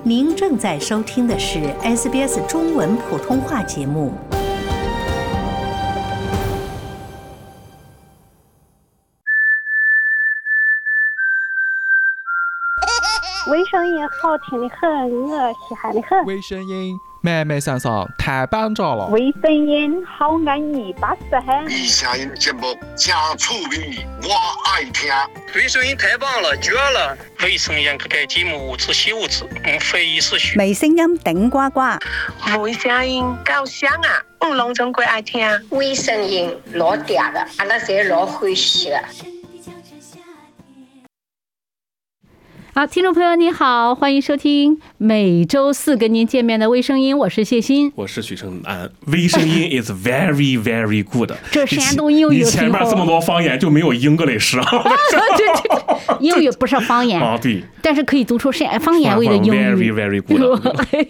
您正在收听的是 SBS 中文普通话节目。 微声音好听的很，我喜欢的很。 微声音妹妹桑桑太棒着了。 微声音好安逸巴适很。 微声音节目真趣味，我爱听。 微声音太棒了，绝了！微声音这个节目只喜无止，非一时许。 微声音顶呱呱。 微声音够响啊，拢总归爱听。 微声音老嗲的，阿拉侪老欢喜的。 好，听众朋友你好，欢迎收听每周四跟您见面的微声音，我是谢欣， 我是许成安。微声音 is very very good 这山东英语你前面这么多方言就没有 English 啊？ 对，英语不是方言啊，对， 但是可以读出方言味的英语 very very good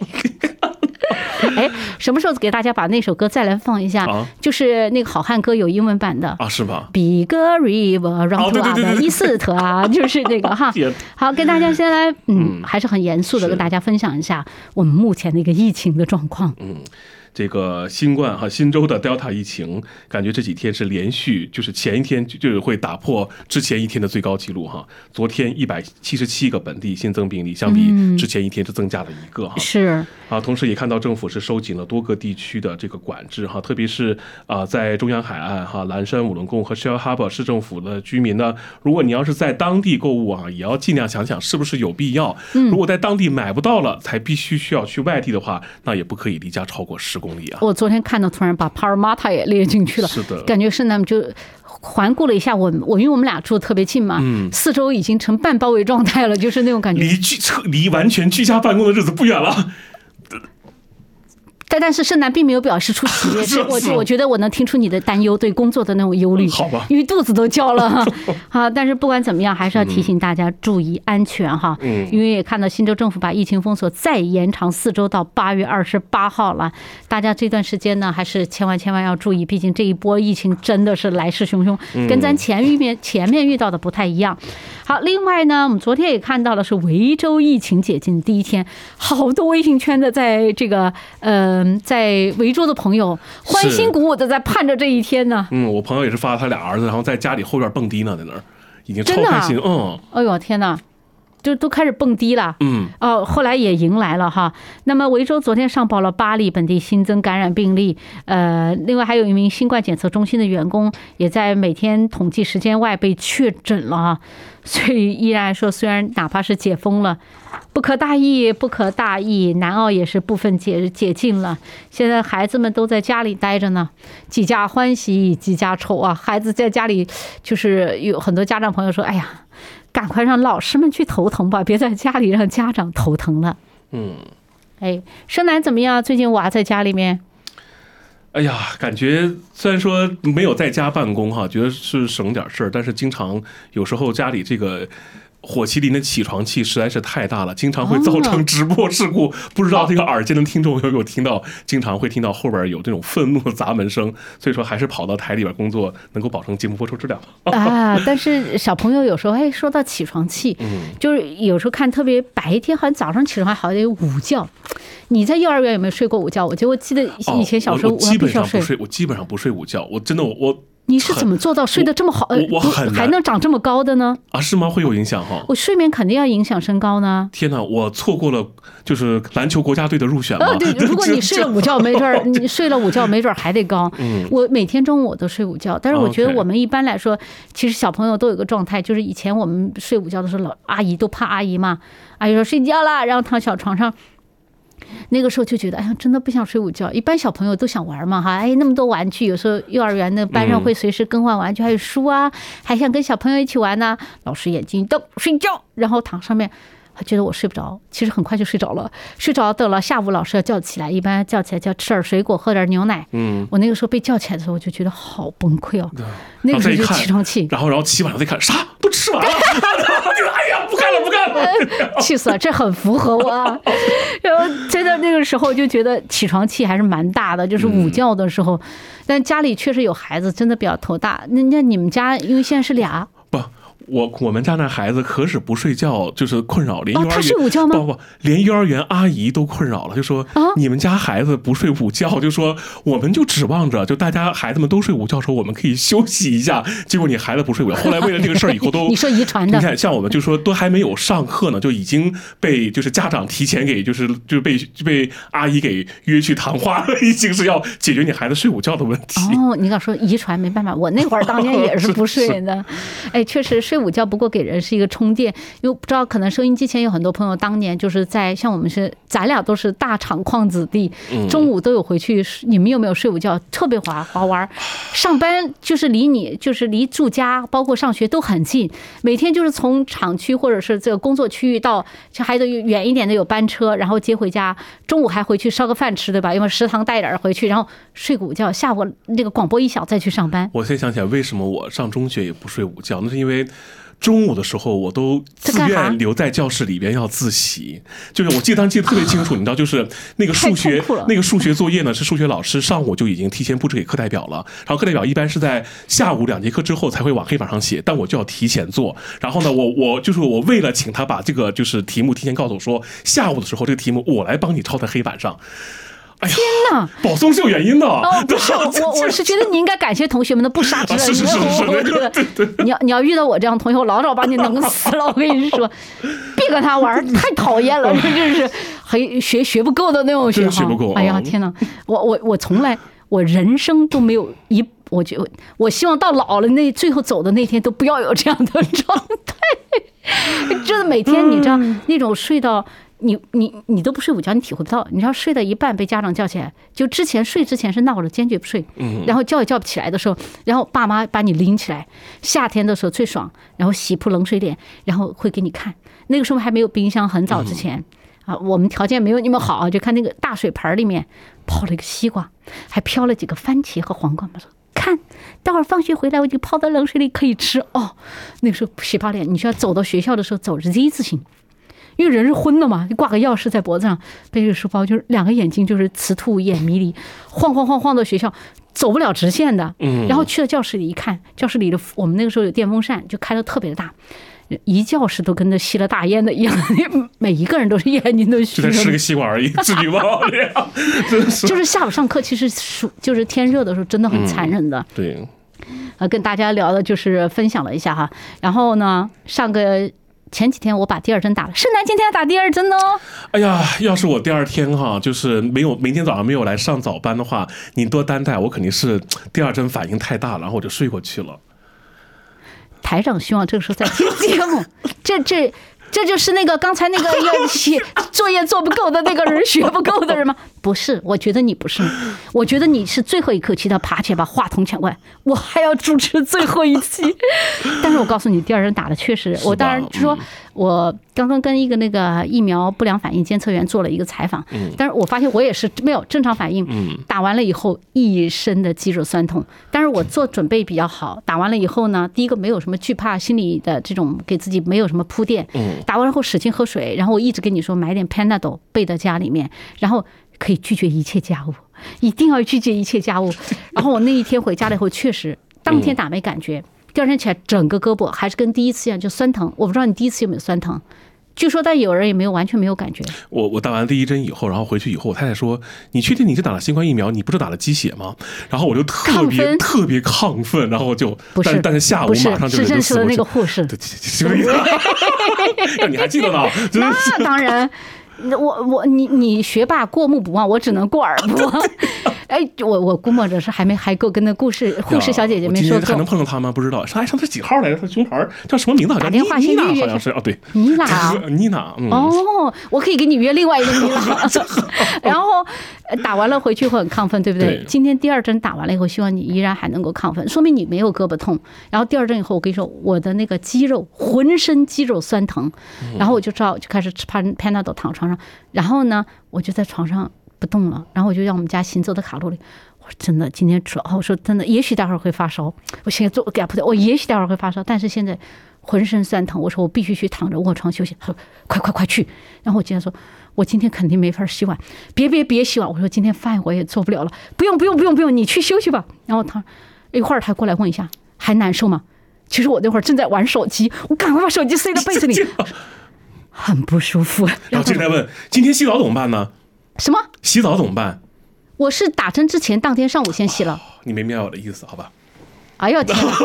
哎，什么时候给大家把那首歌再来放一下？就是那个好汉歌有英文版的啊，是吧 ？Big River Run to the East 啊，就是那个哈。好，跟大家先来，还是很严肃的跟大家分享一下我们目前的一个疫情的状况。 这个新冠新州的 Delta 疫情，感觉这几天是连续，就是前一天就是会打破之前一天的最高纪录哈。昨天177个本地新增病例，相比之前一天是增加了1个哈。 是啊，同时也看到政府是收紧了多个地区的这个管制哈，特别是在中央海岸哈、蓝山、五伦贡和 Shell Harbour 市政府的居民呢，如果你要是在当地购物也要尽量想想是不是有必要。如果在当地买不到了，才需要去外地的话，那也不可以离家超过10公里啊。 我昨天看到突然把帕尔马塔也列进去了， 是的， 感觉是那么就环顾了一下我因为我们俩住的特别近嘛，四周已经成半包围状态了，就是那种感觉， 离完全居家办公的日子不远了。 但是盛楠并没有表示出喜悦，我觉得我能听出你的担忧，对工作的那种忧虑， 好吧， 因为肚子都叫了好，但是不管怎么样，还是要提醒大家注意安全哈。因为也看到新州政府把疫情封锁再延长4周到8月28号了，大家这段时间呢，还是千万要注意，毕竟这一波疫情真的是来势汹汹，跟咱前面遇到的不太一样。好，另外呢，我们昨天也看到了是维州疫情解禁第一天，好多微信圈的在这个在维州的朋友欢欣鼓舞的在盼着这一天呢。 我朋友也是发了他俩儿子，然后在家里后院蹦迪呢，在那儿已经超开心。 哎呦天哪！就都开始蹦迪了，后来也迎来了哈。那么维州昨天上报了8例本地新增感染病例，另外还有一名新冠检测中心的员工也在每天统计时间外被确诊了哈。所以依然说，虽然哪怕是解封了，不可大意，南澳也是部分解禁了。现在孩子们都在家里待着呢，几家欢喜几家愁啊！孩子在家里，就是有很多家长朋友说：“哎呀，赶快让老师们去头疼吧，别在家里让家长头疼了。”盛楠怎么样？最近娃在家里面？ 哎呀，感觉虽然说没有在家办公哈，觉得是省点事儿，但是经常有时候家里这个火麒麟的起床气实在是太大了，经常会造成直播事故。不知道这个耳尖的听众有没有听到，经常会听到后边有这种愤怒的砸门声，所以说还是跑到台里边工作，能够保证节目播出质量但是小朋友有时候说到起床气，就是有时候看特别白天，好像早上起床还好像有午觉。你在幼儿园有没有睡过午觉？我记得以前小时候我基本上不睡，我基本上不睡午觉，我真的我。 你是怎么做到睡得这么好？ 我很还能长这么高的呢？ 是吗？会有影响哈？ 我睡眠肯定要影响身高呢。 天哪，我错过了就是篮球国家队的入选吗？ 对，如果你睡了午觉，没准你睡了午觉，没准还得高。我每天中午我都睡午觉，但是我觉得我们一般来说，其实小朋友都有个状态，就是以前我们睡午觉的时候，阿姨都怕阿姨嘛，阿姨说睡觉了，然后躺小床上。那个时候就觉得，哎呀，真的不想睡午觉。一般小朋友都想玩嘛，哈，那么多玩具，有时候幼儿园的班上会随时更换玩具，还有书啊，还想跟小朋友一起玩呢。老师眼睛一瞪，睡觉，然后躺上面，觉得我睡不着，其实很快就睡着了。等了下午老师要叫起来，一般叫起来叫吃点水果，喝点牛奶。我那个时候被叫起来的时候，我就觉得好崩溃哦。那个时候就起床气， 然后起晚了再看，啥都吃完了，哎呀，不干了， 气死了，这很符合我。然后真的那个时候就觉得起床气还是蛮大的，就是午觉的时候。但家里确实有孩子，真的比较头大。那你们家因为现在是俩？ 不， 我们家那孩子可是不睡觉，就是困扰，连幼儿园他睡午觉吗？ 不，连幼儿园阿姨都困扰了，就说你们家孩子不睡午觉，就说我们就指望着就大家孩子们都睡午觉的时候，我们可以休息一下。结果你孩子不睡午觉，后来为了这个事儿以后都你说遗传的， 你看像我们就说都还没有上课呢，就已经被就是家长提前给就是被阿姨给约去谈话了，已经是要解决你孩子睡午觉的问题。 哦，你刚说遗传没办法，我那会儿当年也是不睡的。哎，确实睡午觉不过给人是一个充电，因为不知道可能收音机前有很多朋友当年就是在像我们咱俩都是大厂矿子弟，中午都有回去，你们有没有睡午觉？特别好玩。上班就是离住家包括上学都很近，每天就是从厂区或者是这个工作区域到还得远一点的有班车，然后接回家，中午还回去烧个饭吃，对吧？因为食堂带点回去，然后睡个午觉，下午那个广播一响再去上班。 我现在想起来，为什么我上中学也不睡午觉？那是因为中午的时候我都自愿留在教室里边要自习，就是我记得特别清楚，你知道，就是那个数学作业呢，是数学老师上午就已经提前布置给课代表了，然后课代表一般是在下午2节课之后才会往黑板上写，但我就要提前做。然后呢，我为了请他把这个就是题目提前告诉我说，下午的时候这个题目我来帮你抄在黑板上。哎呀， 天哪！ 保送是有原因的。 不是，我是觉得你应该感谢同学们的不杀之恩。 是， 我觉得你要遇到我这样同学，我老早把你弄死了。我跟你说，别跟他玩，太讨厌了，真是还学不够的那种学不够。哎呀，天哪！我从来我人生都没有我觉得我希望到老了最后走的那天都不要有这样的状态。真的每天你知道那种睡到。你都不睡午觉，你体会不到。你知道睡到一半被家长叫起来，就睡之前是闹着坚决不睡，然后叫也叫不起来的时候，然后爸妈把你拎起来，夏天的时候最爽，然后洗扑冷水脸，然后会给你看。那个时候还没有冰箱，很早之前啊，我们条件没有你们好，就看那个大水盆里面泡了一个西瓜，还飘了几个番茄和黄瓜嘛，说看，待会儿放学回来我就泡到冷水里可以吃哦。那个时候洗把脸，你需要走到学校的时候走着 Z 字形。因为人是昏的嘛，你挂个钥匙在脖子上，背着书包，就是2个眼睛就是雌兔眼迷离，晃到学校，走不了直线的。然后去了教室里一看，教室里的我们那个时候有电风扇，就开得特别大，一教室都跟着吸了大烟的一样，每一个人都是眼睛都虚了。 就吃个西瓜而已，至于吗？ 就是下午上课，其实就是天热的时候，真的很残忍的。 对， 跟大家聊的就是分享了一下哈，然后呢，前几天我把第2针打了，盛楠今天要打第2针哦。 哎呀，要是我第2天哈，就是明天早上没有来上早班的话，你多担待，我肯定是第2针反应太大，然后我就睡过去了。 台长希望这个时候在听节目，这就是那个刚才那个要写作业做不够的那个人，学不够的人吗？不是，我觉得你不是，我觉得你是最后一刻期的爬起来把话筒抢过来，我还要主持最后一期。但是我告诉你，第2针打的确实，我当然就说我刚刚跟一个那个疫苗不良反应监测员做了一个采访，但是我发现我也是没有正常反应，打完了以后一身的肌肉酸痛，但是我做准备比较好，打完了以后呢，第一个没有什么惧怕心理的这种给自己没有什么铺垫，打完了后使劲喝水，然后我一直跟你说买点 Panadol 备在家里面，然后可以拒绝一切家务，一定要拒绝一切家务。然后我那一天回家了以后，确实当天打没感觉，第2天起来整个胳膊还是跟第一次一样就酸疼。我不知道你第一次有没有酸疼，据说但有人也没有完全没有感觉。 我打完第1针以后，然后回去以后，我太太说：“你确定你是打了新冠疫苗？你不是打了鸡血吗？”然后我就特别亢奋，然后就但是下午马上就认识了那个护士， 你还记得呢？ 那当然。你学霸过目不忘，我只能过耳不忘。哎，我估摸着是还够跟那护士小姐姐们说够。 还能碰上她吗？不知道。上这几号来着？她胸牌叫什么名字？ 打电话先预约， 好像是哦，对， 妮娜。 哦， 我可以给你约另外一个妮娜。然后打完了回去会很亢奋，对不对？今天第2针打完了以后，希望你依然还能够亢奋，说明你没有胳膊痛。然后第2针以后，我跟你说，我的那个浑身肌肉酸疼，然后我就开始吃 Panadol 躺床上。然后呢，我就在床上不动了，然后我就让我们家行走的卡路里，我说真的，今天我说真的，也许待会儿会发烧，我现在做给他铺的，我也许待会儿会发烧，但是现在浑身酸疼，我说我必须去躺着卧床休息。他说快去，然后我今天说，我今天肯定没法洗碗，别洗碗，我说今天饭我也做不了了，不用，你去休息吧。然后一会儿他过来问一下，还难受吗？ 其实我那会儿正在玩手机，我赶快把手机塞到被子里，很不舒服。 然后接着问，今天洗澡怎么办呢？ 什么？ 洗澡怎么办？ 我是打针之前当天上午先洗了。 你没明白我的意思，好吧？ 哎呦天哪！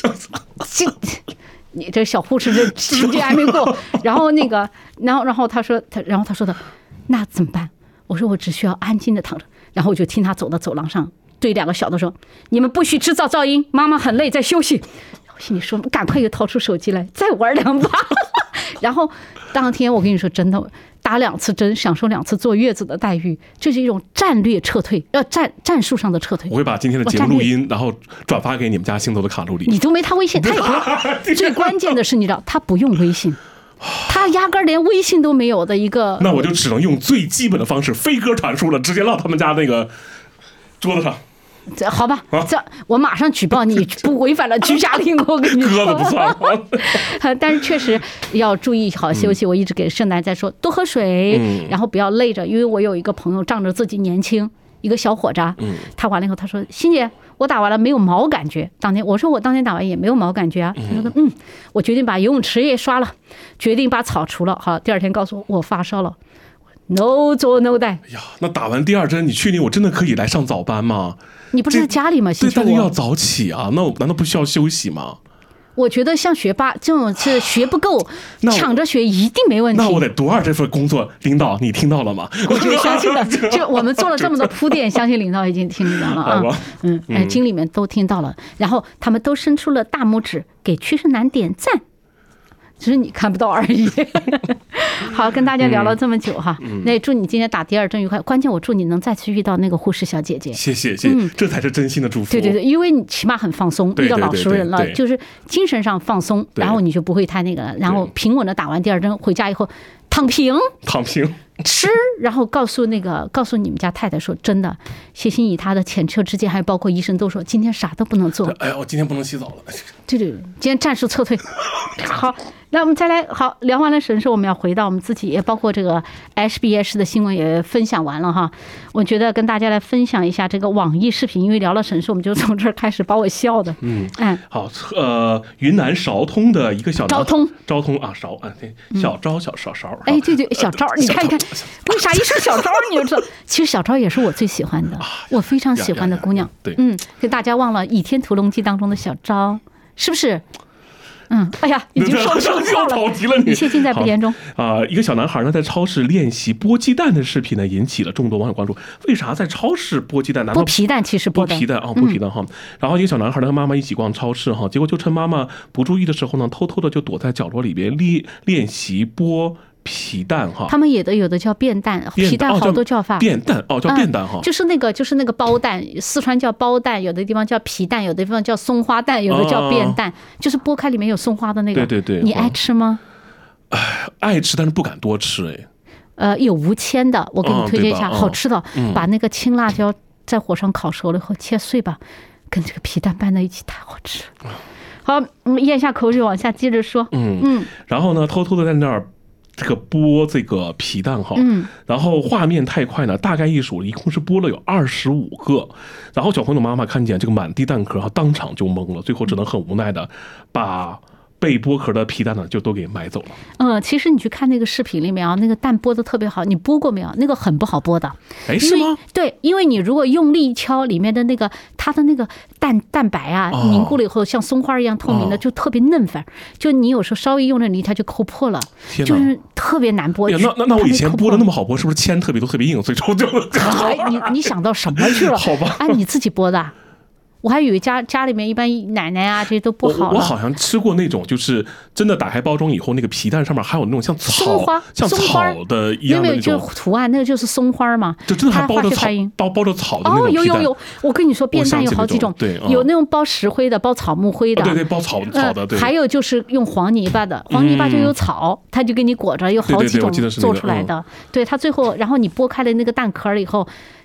你这小护士这时间还没过。然后那个，然后他说的，那怎么办？我说我只需要安静的躺着。然后我就听他走到走廊上，对2个小的说：“你们不许制造噪音，妈妈很累，在休息。”我心里说：“赶快又掏出手机来，再玩2把。”然后当天我跟你说真的，打2次针，享受2次坐月子的待遇，这是一种战略撤退，战术上的撤退。 我会把今天的节目录音，然后转发给你们家星头的卡路里。 你都没他微信，他也不用。最关键的是，你知道，他不用微信，他压根儿连微信都没有的一个。 那我就只能用最基本的方式飞鸽传书了，直接落他们家那个桌子上。 好吧，这我马上举报你不违反了居家令，我跟你说。 鸽子不算。 但是确实要注意好休息。我一直给盛楠在说，多喝水，然后不要累着。因为我有一个朋友仗着自己年轻，一个小伙子，他完了以后他说：“欣姐，我打完了没有毛感觉。”我说我当天打完也没有毛感觉啊。他说我决定把游泳池也刷了，决定把草除了。好，第2天告诉我发烧了。No 做 no die。 哎呀，那打完第2针，你确定我真的可以来上早班吗？ 你不是在家里吗？ 对，但是要早起啊，那我难道不需要休息吗？ 我觉得像学霸这种是学不够，抢着学一定没问题。 那我得多2这份工作，领导你听到了吗？ 我就相信了，就我们做了这么多铺垫，相信领导已经听到了啊。经理们都听到了，然后他们都伸出了大拇指给屈胜男点赞。只是你看不到而已。好，跟大家聊了这么久哈，那也祝你今天打第2针愉快。关键我祝你能再次遇到那个护士小姐姐。 谢谢，这才是真心的祝福。 对，因为你起码很放松，遇到老熟人了，就是精神上放松，然后你就不会太那个了，然后平稳的打完第2针，回家以后躺平吃，然后告诉你们家太太说，真的，谢欣怡她的前车之鉴，还有包括医生都说今天啥都不能做。 哎呀，我今天不能洗澡了。 对，今天战术撤退。好，那我们再来，好，聊完了神兽，我们要回到我们自己，也包括这个 SBS 的新闻也分享完了哈。我觉得跟大家来分享一下这个网易视频，因为聊了神兽，我们就从这儿开始，把我笑的。 好，云南昭通的一个小昭通啊，小昭小勺。 哎，对，小昭，你看，为啥一说小昭你就知道？其实小昭也是我最喜欢的，我非常喜欢的姑娘。 对， 跟大家忘了《倚天屠龙记》当中的小昭，是不是？哎呀，已经说错了，一切尽在不言中。 一个小男孩呢，在超市练习剥鸡蛋的视频呢，引起了众多网友关注。为啥在超市剥鸡蛋？ 剥皮蛋，其实剥皮蛋啊，剥皮蛋哈。然后一个小男孩呢，和妈妈一起逛超市哈，结果就趁妈妈不注意的时候呢，偷偷的就躲在角落里边练习剥皮蛋哈。 他们有的叫便蛋，皮蛋好多叫法。 便蛋叫便蛋哈， 就是那个包蛋，四川叫包蛋，有的地方叫皮蛋，有的地方叫松花蛋，有的叫便蛋，就是剥开里面有松花的那个。 对， 你爱吃吗？ 爱吃，但是不敢多吃哎。 有无铅的，我给你推荐一下，好吃的，把那个青辣椒在火上烤熟了以后切碎吧，跟这个皮蛋拌在一起，太好吃了。好，咽下口水，往下接着说。 然后呢，偷偷的在那儿剥这个皮蛋哈，然后画面太快呢，大概一数，一共是剥了有25个，然后小朋友妈妈看见这个满地蛋壳，当场就懵了，最后只能很无奈的把被剥壳的皮蛋呢就都给买走了。 其实你去看那个视频里面啊，那个蛋剥的特别好，你剥过没有？那个很不好剥的。 哎，是吗？ 对，因为你如果用力敲里面的那个它的那个蛋白啊，凝固了以后像松花一样透明的，就特别嫩粉。就你有时候稍微用力，它就抠破了，就是特别难剥。 那我以前剥的那么好剥，是不是铅特别多特别硬，所以就你想到什么去了？ 好吧， 你自己剥的。我还以为家里面一般奶奶啊这些都不好了。 我好像吃过那种，就是真的打开包装以后，那个皮蛋上面还有那种像草的一样的那种， 就图案，那个就是松花嘛， 就真的还包着草的那种皮蛋。 有，我跟你说，便蛋有好几种，有那种包石灰的，包草木灰的， 对，包草的，对。 还有就是用黄泥巴的，黄泥巴就有草，它就给你裹着，有好几种做出来的。对，它最后，然后你剥开了那个蛋壳以后。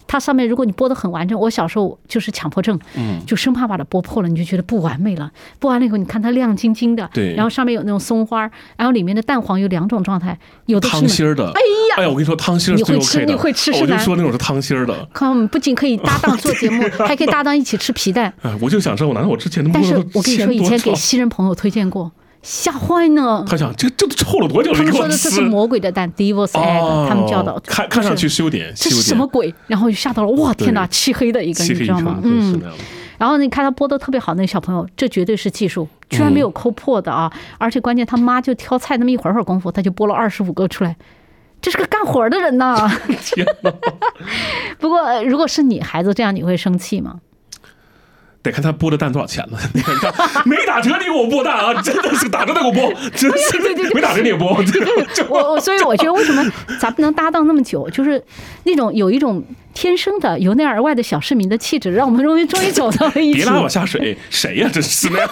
它上面如果你剥得很完整，我小时候就是强迫症，就生怕把它剥破了，你就觉得不完美了。剥完了以后，你看它亮晶晶的， 对， 然后上面有那种松花，然后里面的蛋黄有2种状态，有的是汤心儿的。 哎呀， 我跟你说，汤心儿最 OK 的。 你会吃？ 我就说那种是汤心儿的。 看，我们不仅可以搭档做节目，还可以搭档一起吃皮蛋。 我就想知道，难道我之前的但是我跟你说，以前给西人朋友推荐过。吓坏呢！ 他想这都臭了多久了？ 他们说的这是魔鬼的蛋 ，Devil's Egg，他们叫的。 看上去是有点， 这是什么鬼？然后就吓到了，哇，天哪，漆黑的一个，你知道吗？然后你看他剥的特别好，那个小朋友，这绝对是技术，居然没有抠破的啊！而且关键他妈就挑菜那么一会儿功夫，他就剥了25个出来。这是个干活的人呐！ 天哪！ 不过如果是你孩子这样，你会生气吗？ 得看他剥的蛋多少钱了。你看，没打折你给我剥蛋啊！真的是打折再给我剥，真是没打折你也剥。 所以我觉得为什么咱们能搭档那么久，就是那种有一种天生的由内而外的小市民的气质，让我们终于走到了一起。 别拉我下水，谁呀？真是的，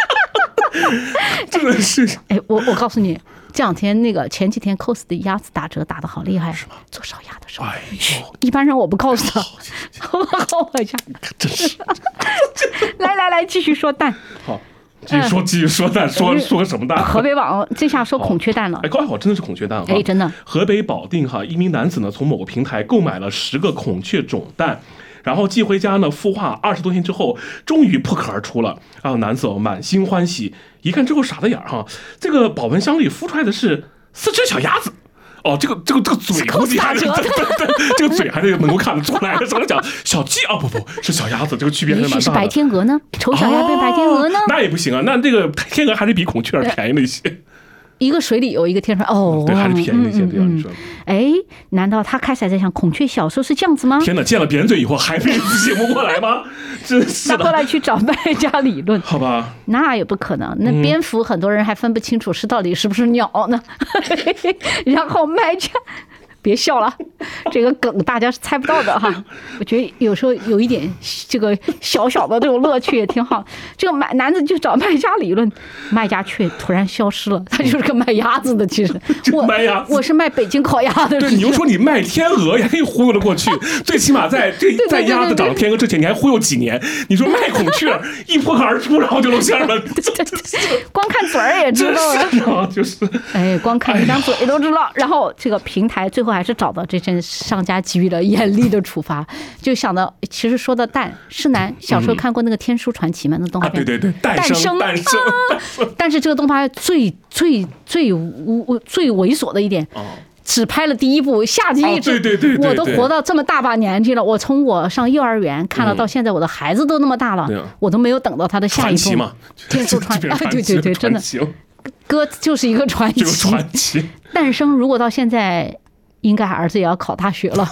真的是。 哎，我告诉你。这两天前几天 COS 的鸭子打折打得好厉害，做烧鸭的时候，一般人我不告诉他。好，我家真是。 来，继续说蛋。 好，继续说蛋，说个什么蛋？ 河北网这下说孔雀蛋了。 刚好真的是孔雀蛋。 真的。 河北保定一名男子呢从某个平台购买了10个孔雀种蛋。然后寄回家呢，孵化20多天之后，终于破壳而出了。男子满心欢喜，一看之后傻了眼这个保温箱里孵出来的是4只小鸭子。这个嘴估计还是这个嘴还是能够看得出来。怎么讲？小鸡不是小鸭子，这个区别还是蛮大的。 是白天鹅呢？丑小鸭变白天鹅呢？ 那也不行啊，那这个天鹅还是比孔雀便宜了一些。 一个水里有一个天上对，还是便宜一些，对吧？你说， 难道他开始在想孔雀小时候是这样子吗？ 天哪，见了别人嘴以后还没醒不过来吗？真是的。 他后来去找卖家理论， 好吧？ 那也不可能。那蝙蝠很多人还分不清楚到底是不是鸟呢。然后卖家。别笑了，这个梗大家是猜不到的哈。我觉得有时候有一点这个小小的这种乐趣也挺好。这个男子就找卖家理论，卖家却突然消失了，他就是个卖鸭子的。其实我是卖北京烤鸭的。 对，你又说你卖天鹅也可以忽悠得过去，最起码在鸭子长天鹅之前，你还忽悠几年。你说卖孔雀一破壳而出，然后就露馅了， 光看嘴儿也知道了。 就是光看一张嘴都知道。然后这个平台最后还是找到这阵商家给予了严厉的处罚，就想到其实说到蛋，世南小时候看过那个《天书传奇》吗？那动画片， 对，诞生。 但是这个动画最猥琐的一点，只拍了第1部，下集一直， 对， 我都活到这么大把年纪了，我从我上幼儿园看了到现在，我的孩子都那么大了，我都没有等到他的下一部《天书传奇》。对，真的，歌就是一个传奇。诞生如果到现在。应该儿子也要考大学了，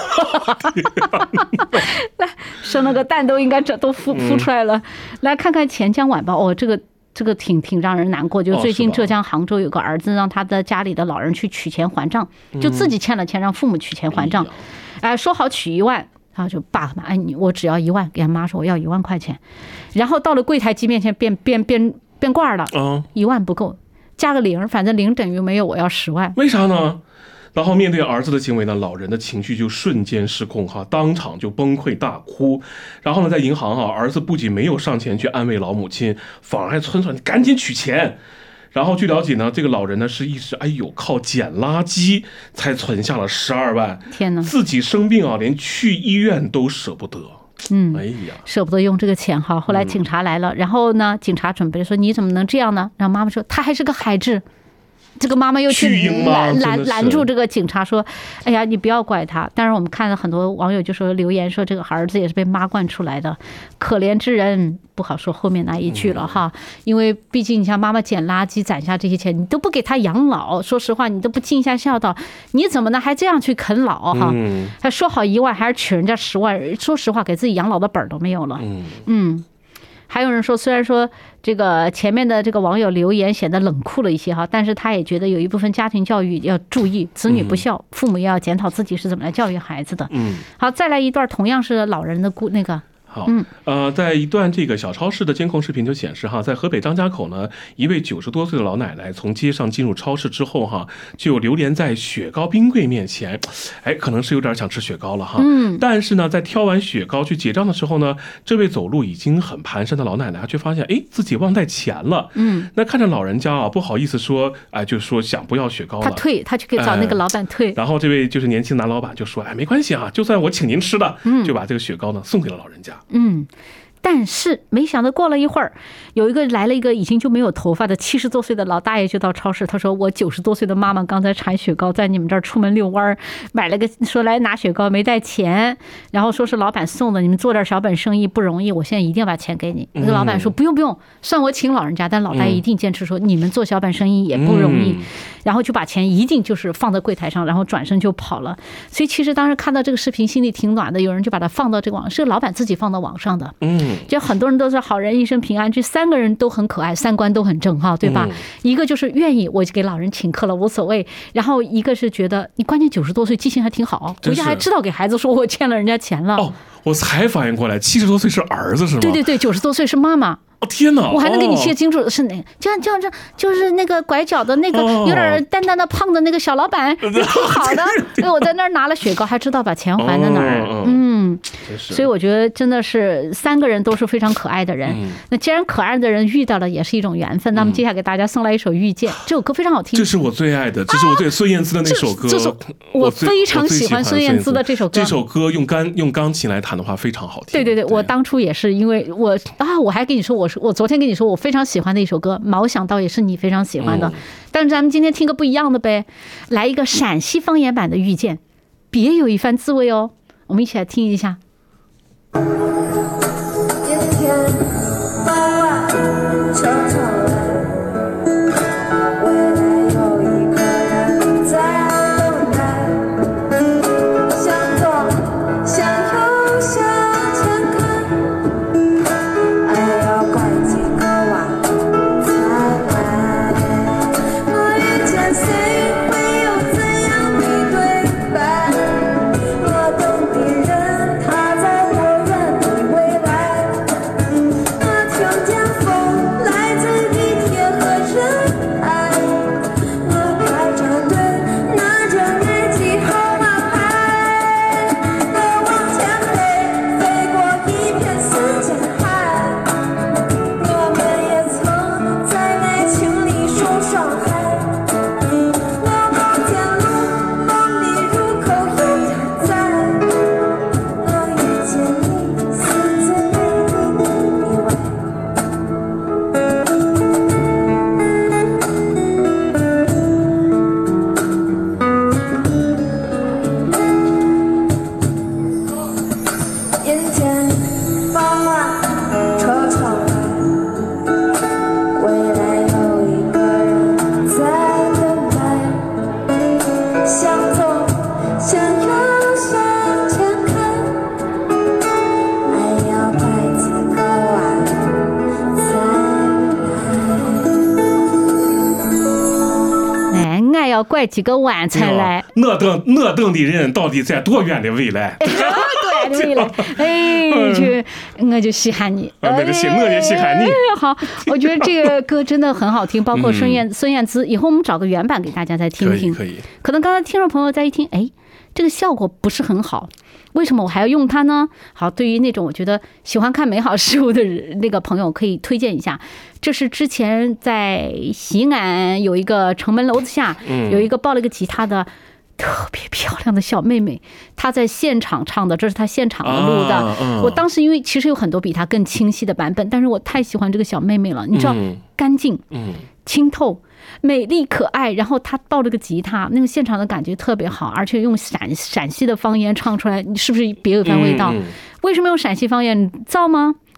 来生了个蛋都应该都孵出来了。来看看钱江晚报，这个挺让人难过。就最近浙江杭州有个儿子让他的家里的老人去取钱还账，就自己欠了钱让父母取钱还账，说好取1万，他就爸妈我只要1万，给他妈说我要1万块钱，然后到了柜台机面前变卦了，1万不够，加个0，反正0等于没有，我要10万。 为啥呢？然后面对儿子的行为呢，老人的情绪就瞬间失控当场就崩溃大哭。然后呢，在银行儿子不仅没有上前去安慰老母亲，反而还催促你赶紧取钱。然后据了解呢，这个老人呢是一直靠捡垃圾才存下了12万。 天哪！ 自己生病连去医院都舍不得。 舍不得用这个钱哈。后来警察来了，然后呢，警察准备说你怎么能这样呢？然后妈妈说他还是个孩子。这个妈妈又去拦住这个警察说：“哎呀，你不要怪他。”但是我们看了很多网友就说留言说，这个儿子也是被妈惯出来的，可怜之人不好说后面那一句了哈。因为毕竟你像妈妈捡垃圾攒下这些钱，你都不给他养老，说实话你都不尽一下孝道，你怎么能还这样去啃老哈？他说好1万还是取人家10万，说实话给自己养老的本都没有了。还有人说，虽然说这个前面的这个网友留言显得冷酷了一些哈，但是他也觉得有一部分家庭教育要注意，子女不孝，父母也要检讨自己是怎么来教育孩子的。好，再来一段同样是老人的好，在一段这个小超市的监控视频就显示哈，在河北张家口呢，一位90多岁的老奶奶从街上进入超市之后哈，就流连在雪糕冰柜面前，哎，可能是有点想吃雪糕了哈。但是呢，在挑完雪糕去结账的时候呢，这位走路已经很蹒跚的老奶奶却发现，哎，自己忘带钱了。那看着老人家啊，不好意思说，哎，就说想不要雪糕了， 他去给找那个老板退。 然后这位就是年轻男老板就说，哎，没关系啊，就算我请您吃的，就把这个雪糕呢送给了老人家。 但是没想到过了一会儿，来了一个已经就没有头发的70多岁的老大爷就到超市，他说我90多岁的妈妈刚才馋雪糕，在你们这儿出门遛弯，买了个说来拿雪糕没带钱，然后说是老板送的，你们做点小本生意不容易，我现在一定要把钱给你。那个老板说不用，算我请老人家，但老大爷一定坚持说你们做小本生意也不容易，然后就把钱一定就是放在柜台上，然后转身就跑了。所以其实当时看到这个视频心里挺暖的，有人就把它放到这个网，是老板自己放到网上的。就很多人都是好人一生平安，这3个人都很可爱，三观都很正哈，对吧？一个就是愿意我给老人请客了无所谓，然后一个是觉得你关键90多岁记性还挺好，回家还知道给孩子说我欠了人家钱了。 哦，我才反应过来，70多岁是儿子是吗？ 对，90多岁是妈妈。 哦天哪！ 我还能给你记得清楚是哪？这样，就是那个拐角的那个有点淡淡的胖的那个小老板，挺好的。对，我在那儿拿了雪糕，还知道把钱还在哪儿。所以我觉得真的是3个人都是非常可爱的人。那既然可爱的人遇到了，也是一种缘分。那么接下来给大家送来一首《遇见》，这首歌非常好听。 这是我最爱的，这是我最孙燕姿的那首歌。 我非常喜欢孙燕姿的这首歌。 这首歌用钢琴来弹的话非常好听。 对，我当初也是因为我还跟你说我昨天跟你说我非常喜欢的一首歌，毛想到也是你非常喜欢的。但是咱们今天听个不一样的呗，来一个陕西方言版的《遇见》，别有一番滋味哦。我们一起来听一下。今天傍晚悄悄来，未来有一个人在等待，向左向右向前看，爱要拐几个弯才来。我遇见谁会有怎样的对白，我等的人他在我远的未来，我听见风来自地铁和人海，我排着队拿着日记号码牌，我往前飞，飞过一片三千海，我们也曾在爱情里受伤害，我望见路梦里入口有他在，我遇见你是最美丽的意外。阴天傍晚车窗外，未来有一个人在等待，向左向右向前看，爱要拐几个弯才来。爱要拐几个弯才来。 我等的人到底在多远的未来？ 对了，我就稀罕你， 我也稀罕你。 好，我觉得这个歌真的很好听，包括孙燕姿。以后我们找个原版给大家再听听。 可以。 可能刚才听众朋友在一听，哎，这个效果不是很好，为什么我还要用它呢？好，对于那种我觉得喜欢看美好事物的那个朋友，可以推荐一下。这是之前在西安有一个城门楼子下，有一个抱了一个吉他的。特别漂亮的小妹妹，她在现场唱的，这是她现场录的。我当时因为其实有很多比她更清晰的版本，但是我太喜欢这个小妹妹了。你知道，干净、清透、美丽、可爱，然后她抱着个吉他，那个现场的感觉特别好，而且用陕西的方言唱出来，你是不是别有一番味道？为什么用陕西方言？造吗？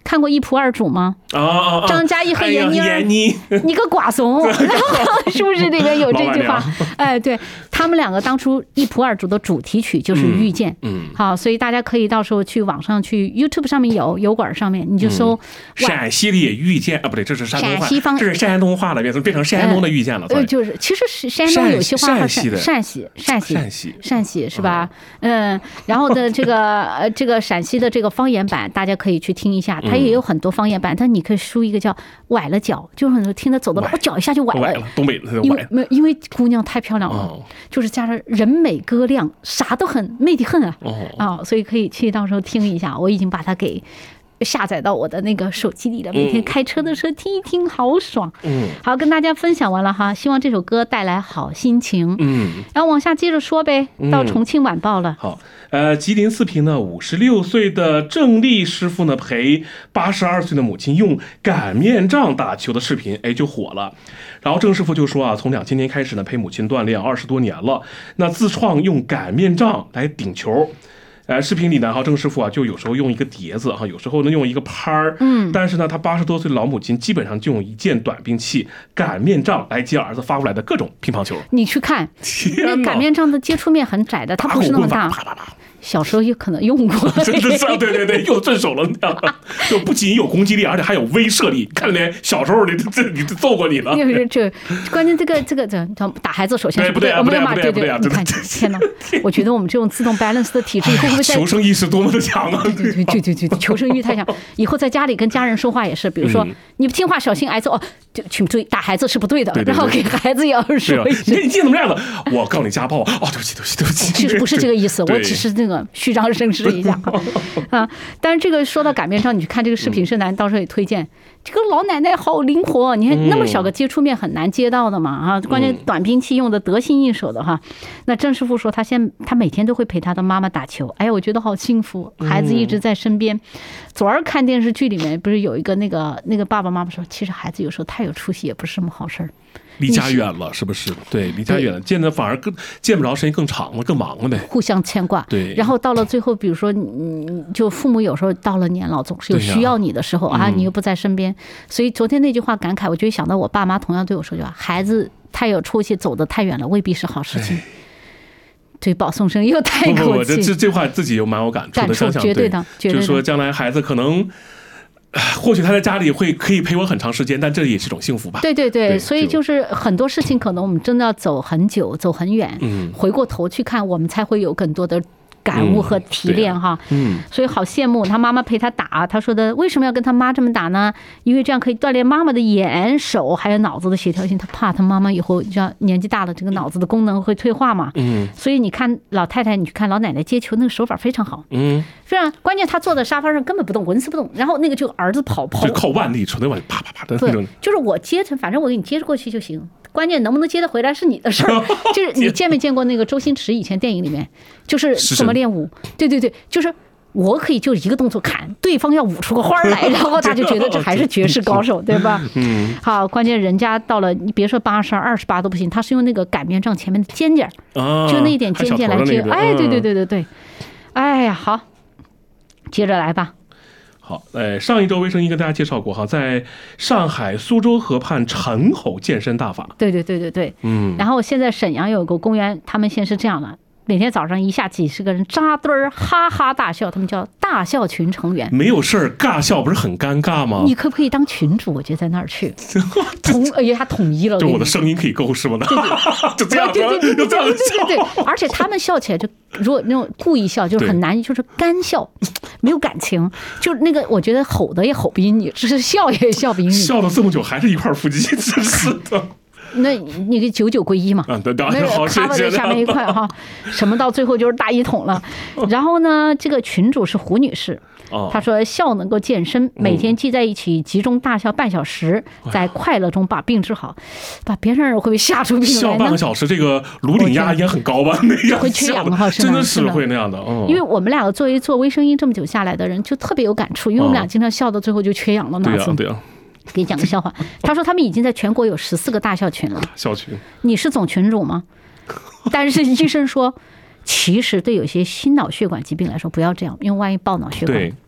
看过一仆二主吗？张嘉译和闫妮，你个寡怂，是不是里面有这句话？哎，对他们两个当初一仆二主的主题曲就是《遇见》。好，所以大家可以到时候去网上去 YouTube 上面有油管上面你就搜。 陕西的也遇见啊，不对，这是山东话， 陕西方， 这是山东话了，变成山东的遇见了。 就是其实是山东有些话和陕西是吧？然后的这个陕西的这个方言版，大家可以去听一下，它也有很多方言版，但你可以输一个叫崴了脚，就是很多听得走的，我脚一下就崴了， 东北的因为姑娘太漂亮了，就是加上人美歌亮，啥都很媚的很啊，所以可以去到时候听一下，我已经把它给下载到我的那个手机里了，每天开车的时候听一听，好爽。好，跟大家分享完了哈，希望这首歌带来好心情。然后往下接着说呗，到重庆晚报了。 好，吉林四平呢，56岁的郑丽师傅呢陪82岁的母亲用擀面杖打球的视频，就火了。然后郑师傅就说啊，从2000年开始呢陪母亲锻炼20多年了，那自创用擀面杖来顶球。视频里呢，郑师傅啊，就有时候用一个碟子哈，有时候呢用一个拍儿，但是呢，他80多岁的老母亲基本上就用一件短兵器擀面杖来接儿子发过来的各种乒乓球。 你去看，那擀面杖的接触面很窄的，它不是那么大。小时候也可能用过， 真的是对，用顺手了那样，就不仅有攻击力，而且还有威慑力。看来小时候你揍过你了。 这关键这打孩子首先是不对，我们要骂对，你看天哪！我觉得我们这种自动 balance 的体质以后会不会求生意识多么的强啊！ 对，求生欲太强。以后在家里跟家人说话也是，比如说你不听话，小心挨揍哦，请注意打孩子是不对的，然后给孩子也要说一声。 你记怎么样的？我告你家暴啊！对不起。 其实不是这个意思，我只是那个虚张声势一下啊。但是这个说到擀面杖，你去看这个视频，是男到时候也推荐。这个老奶奶好灵活，你看那么小个接触面很难接到的嘛啊，关键短兵器用的得心应手的哈。那郑师傅说他每天都会陪他的妈妈打球，哎呀，我觉得好幸福，孩子一直在身边。昨儿看电视剧里面不是有一个那个爸爸妈妈说，其实孩子有时候太有出息也不是什么好事儿。 离家远了，是不是？对，离家远了，见的反而见不着，时间更长了，更忙了呗。 互相牵挂。对。然后到了最后，比如说，就父母有时候到了年老，总是有需要你的时候啊，你又不在身边。所以昨天那句话感慨，我就想到我爸妈同样对我说句话：孩子太有出息，走得太远了，未必是好事情。对，保送生又太口气。 这话自己又蛮有感触的，想想绝对的， 就是说将来孩子可能。或许他在家里可以陪我很长时间，但这也是一种幸福吧。 对，所以就是很多事情可能我们真的要走很久，走很远，回过头去看，我们才会有更多的感悟和提炼哈。所以好羡慕他妈妈陪他打，他说的为什么要跟他妈这么打呢？因为这样可以锻炼妈妈的眼、手还有脑子的协调性。他怕他妈妈以后这样年纪大了，这个脑子的功能会退化嘛。所以你看老太太，你去看老奶奶接球，那个手法非常好。非常关键，他坐在沙发上根本不动，纹丝不动，然后那个就儿子跑， 就靠腕力，纯粹腕力，啪啪啪的那种。 就是我接着，反正我给你接着过去就行。关键能不能接得回来是你的事儿。就是你见没见过那个周星驰以前电影里面，就是怎么练武？对，就是我可以就一个动作砍，对方要舞出个花来，然后他就觉得这还是绝世高手，对吧？好，关键人家到了，你别说82、28都不行，他是用那个擀面杖前面的尖尖，就那一点尖尖来接。哎，对，哎呀，好。接着来吧。 好，上一周卫生医跟大家介绍过哈，在上海苏州河畔陈吼健身大法。 对。然后现在沈阳有个公园，他们现在是这样的，每天早上一下几十个人扎堆儿哈哈大笑，他们叫大笑群成员。 没有事儿尬笑不是很尴尬吗？ 你可不可以当群主？我就在那儿去他统一了， 就我的声音可以够是吗？就这样，对， 而且他们笑起来就如果那种故意笑就很难，就是干笑，没有感情，就那个我觉得吼的也吼不赢你，只是笑也笑不赢你， 笑了这么久还是一块腹肌，真是的。 那你个99归1嘛，那个卡巴在下面一块哈，什么到最后就是大一统了。然后呢，这个群主是胡女士，她说笑能够健身，每天聚在一起集中大笑半小时，在快乐中把病治好。把别人会不会吓出病来呢？ 笑半个小时，这个颅顶压也很高吧？那样会缺氧哈， 真的是会那样的。 因为我们两个作为做微声音这么久下来的人，就特别有感触，因为我们俩经常笑到最后就缺氧了，脑子。 对呀。 给你讲个笑话，他说他们已经在全国有14个大笑群了。 笑群， 你是总群主吗？但是医生说，其实对有些心脑血管疾病来说不要这样，因为万一爆脑血管。 对，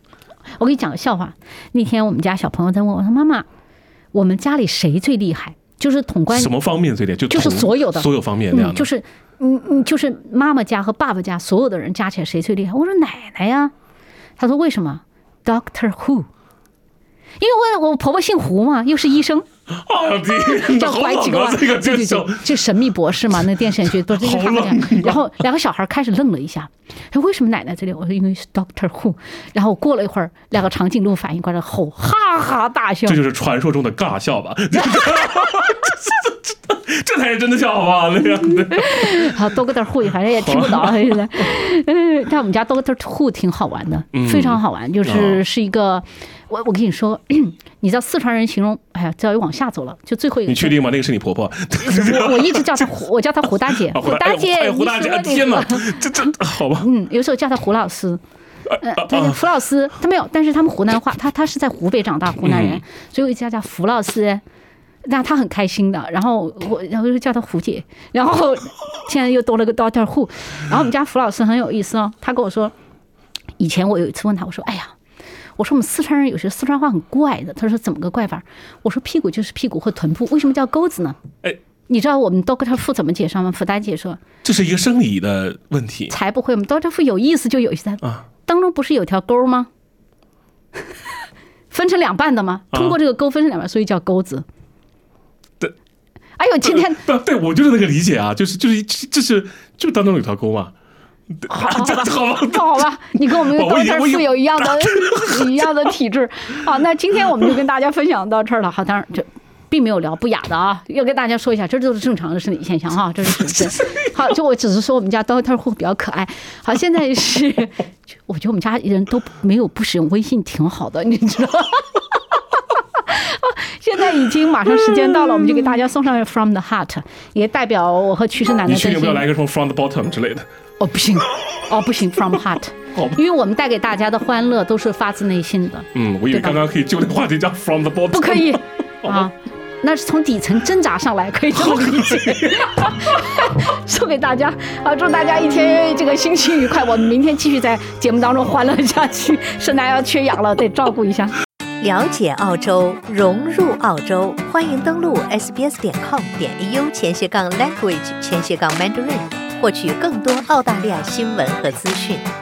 我给你讲个笑话。那天我们家小朋友在问我说：“妈妈，我们家里谁最厉害？就是统关什么方面最厉害？ 就是所有方面那样的。 就是妈妈家和爸爸家所有的人加起来谁最厉害？”我说：“奶奶呀。”他说：“为什么 ？Doctor Who。”因为我婆婆姓胡嘛，又是医生，叫拐几个弯，对，就神秘博士嘛，那电视剧都是他们讲。然后两个小孩开始愣了一下，为什么奶奶这里？我说因为是 Doctor Who。然后过了一会儿，两个长颈鹿反应过来后，哈哈大笑。 这就是传说中的尬笑吧？这才是真的笑话那样的。 好，Doctor Who 反正也听不到，现在。但我们家 Doctor Who 挺好玩的，非常好玩，是一个。我跟你说，你知道四川人形容，哎呀，这要往下走了，就最后一个。 你确定吗？那个是你婆婆？ 我一直叫她我叫她胡大姐，胡大姐， 胡大姐，天哪，这好吧？ 有时候叫她胡老师，胡老师，他没有，但是他们湖南话，他是在湖北长大，湖南人，所以我一直叫他胡老师，那他很开心的。然后就叫他胡姐，然后现在又多了个 Doctor Who， 然后我们家胡老师很有意思哦，他跟我说，以前我有一次问他，我说，哎呀。我说我们四川人有些四川话很怪的，他说怎么个怪法？我说屁股就是屁股或臀部，为什么叫钩子呢？哎，你知道我们 Doctor Who 怎么解释吗？福大姐说这是一个生理的问题， 才不会。我们 Doctor Who 有意思就有意思啊，当中不是有条钩吗？分成两半的吗？通过这个钩分成两半，所以叫钩子。 对， 哎呦，今天对我就是那个理解啊，就是当中有条钩嘛。 好吧，你跟我们Doctor Who有一样的体质。好，那今天我们就跟大家分享到这儿了。好，当然这并没有聊不雅的啊，要跟大家说一下，这都是正常的生理现象哈，这是真。好，就我只是说我们家Doctor Who比较可爱。好，现在是，我觉得我们家人都没有不使用微信，挺好的，你知道。现在已经马上时间到了，我们就给大家送上 From the Heart， 也代表我和曲师奶奶。 你确定不要来一个什么 From the Bottom 之类的？ 哦，不行，不行 ，From Heart， 因为我们带给大家的欢乐都是发自内心的。 我以为刚刚可以就那个话题叫 From the Bottom， 不可以啊，那是从底层挣扎上来，可以这么理解。送给大家，好，祝大家一天这个心情愉快。我们明天继续在节目当中欢乐下去。圣诞要缺氧了，得照顾一下。 了解澳洲，融入澳洲，欢迎登录 sbs.com.au/language/Mandarin。获取更多澳大利亚新闻和资讯。